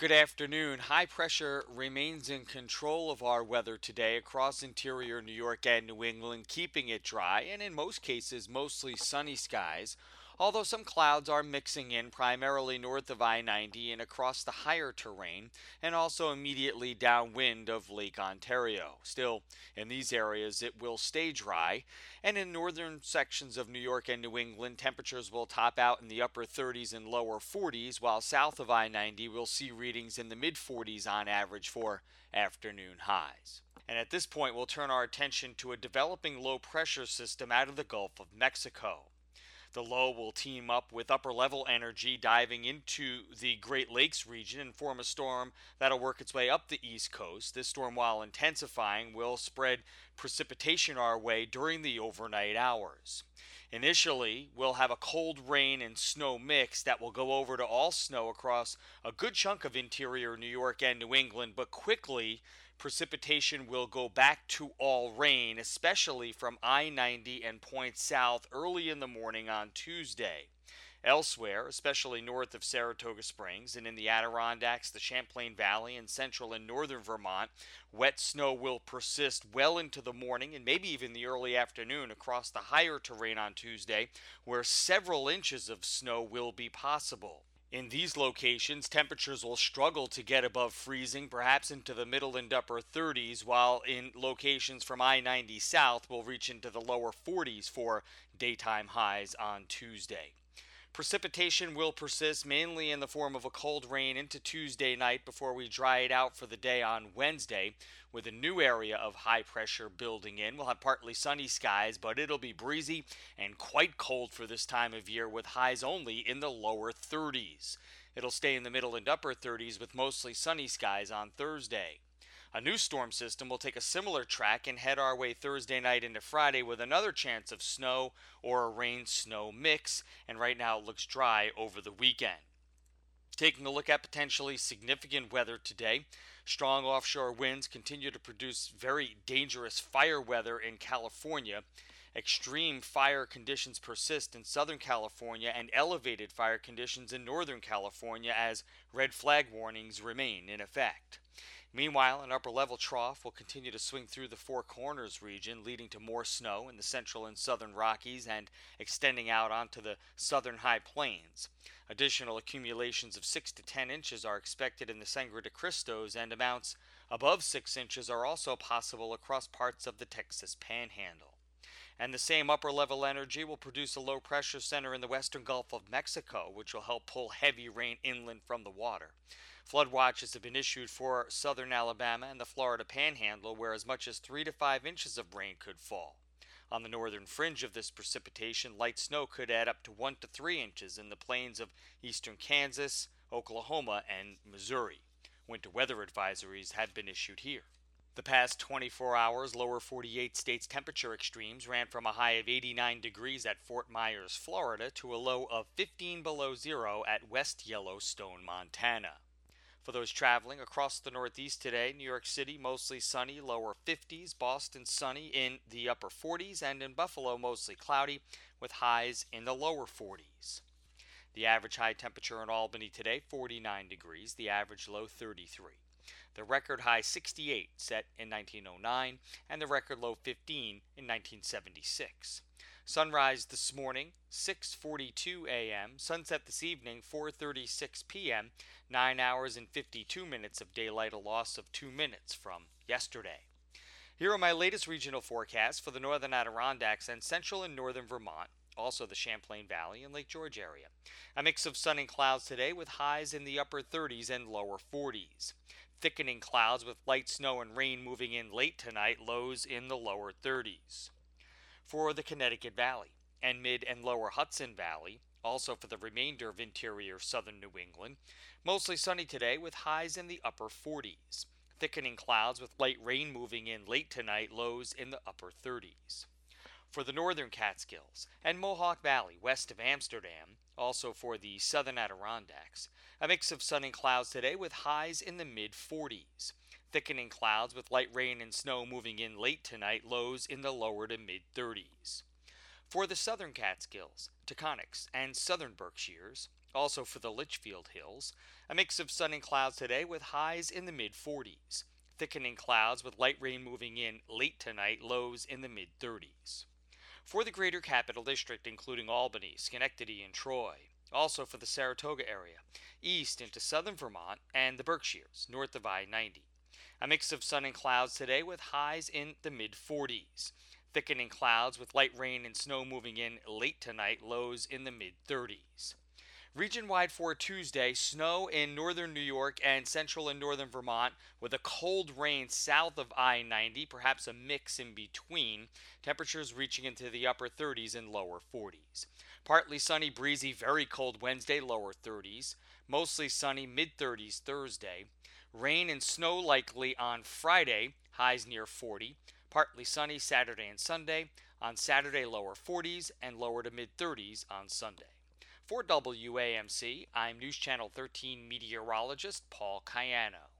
Good afternoon. High pressure remains in control of our weather today across interior New York and New England, keeping it dry and in most cases mostly sunny skies. Although some clouds are mixing in primarily north of I 90 and across the higher terrain, and also immediately downwind of Lake Ontario. Still, in these areas, it will stay dry, and in northern sections of New York and New England, temperatures will top out in the upper 30s and lower 40s, while south of I 90 we'll see readings in the mid 40s on average for afternoon highs. And at this point, we'll turn our attention to a developing low pressure system out of the Gulf of Mexico. The low will team up with upper level energy diving into the Great Lakes region and form a storm that'll work its way up the east coast. This storm, while intensifying, will spread precipitation our way during the overnight hours. Initially, we'll have a cold rain and snow mix that will go over to all snow across a good chunk of interior New York and New England, but quickly precipitation will go back to all rain, especially from I 90 and points south early in the morning on Tuesday. Elsewhere, especially north of Saratoga Springs and in the Adirondacks, the Champlain Valley, and central and northern Vermont, wet snow will persist well into the morning and maybe even the early afternoon across the higher terrain on Tuesday, where several inches of snow will be possible. In these locations, temperatures will struggle to get above freezing, perhaps into the middle and upper 30s, while in locations from I 90 south will reach into the lower 40s for daytime highs on Tuesday. Precipitation will persist mainly in the form of a cold rain into Tuesday night before we dry it out for the day on Wednesday, with a new area of high pressure building in. We'll have partly sunny skies, but it'll be breezy and quite cold for this time of year, with highs only in the lower 30s. It'll stay in the middle and upper 30s with mostly sunny skies on Thursday. A new storm system will take a similar track and head our way Thursday night into Friday with another chance of snow or a rain-snow mix, and right now it looks dry over the weekend. Taking a look at potentially significant weather today, strong offshore winds continue to produce very dangerous fire weather in California. Extreme fire conditions persist in Southern California and elevated fire conditions in Northern California as red flag warnings remain in effect. Meanwhile, an upper level trough will continue to swing through the Four Corners region, leading to more snow in the central and southern Rockies and extending out onto the southern high plains. Additional accumulations of 6 to 10 inches are expected in the Sangre de Cristos, and amounts above 6 inches are also possible across parts of the Texas Panhandle. And the same upper level energy will produce a low pressure center in the western Gulf of Mexico, which will help pull heavy rain inland from the water. Flood watches have been issued for southern Alabama and the Florida Panhandle, where as much as 3 to 5 inches of rain could fall. On the northern fringe of this precipitation, light snow could add up to 1 to 3 inches in the plains of eastern Kansas, Oklahoma, and Missouri. Winter weather advisories have been issued here. The past 24 hours, lower 48 states temperature extremes ran from a high of 89 degrees at Fort Myers, Florida, to a low of 15 below zero at West Yellowstone, Montana. For those traveling across the Northeast today, New York City mostly sunny, lower 50s, Boston sunny in the upper 40s, and in Buffalo mostly cloudy with highs in the lower 40s. The average high temperature in Albany today, 49 degrees, the average low 33. The record high 68 set in 1909 and the record low 15 in 1976. Sunrise this morning 6:42 a.m. Sunset this evening 4:36 p.m. 9 hours and 52 minutes of daylight, a loss of 2 minutes from yesterday. Here are my latest regional forecasts for the northern Adirondacks and central and northern Vermont, also the Champlain Valley and Lake George area. A mix of sun and clouds today with highs in the upper 30s and lower 40s. Thickening clouds with light snow and rain moving in late tonight, lows in the lower 30s. For the Connecticut Valley and mid and lower Hudson Valley, also for the remainder of interior southern New England, mostly sunny today with highs in the upper 40s. Thickening clouds with light rain moving in late tonight, lows in the upper 30s. For the northern Catskills and Mohawk Valley west of Amsterdam, also for the southern Adirondacks, a mix of sun and clouds today with highs in the mid 40s. Thickening clouds with light rain and snow moving in late tonight, lows in the lower to mid 30s. For the southern Catskills, Taconics, and southern Berkshires, Also for the Litchfield Hills, a mix of sun and clouds today with highs in the mid 40s. Thickening clouds with light rain moving in late tonight, lows in the mid 30s. For the greater capital district, including Albany, Schenectady, and Troy. Also for the Saratoga area, east into southern Vermont and the Berkshires, north of I 90. A mix of sun and clouds today with highs in the mid 40s. Thickening clouds with light rain and snow moving in late tonight, lows in the mid 30s. Region wide for Tuesday, snow in northern New York and central and northern Vermont, with a cold rain south of I 90, perhaps a mix in between. Temperatures reaching into the upper 30s and lower 40s. Partly sunny, breezy, very cold Wednesday, lower 30s. Mostly sunny, mid 30s Thursday. Rain and snow likely on Friday, highs near 40. Partly sunny Saturday and Sunday. On Saturday, lower 40s and lower to mid 30s on Sunday. For WAMC, I'm News Channel 13 meteorologist Paul Cayano.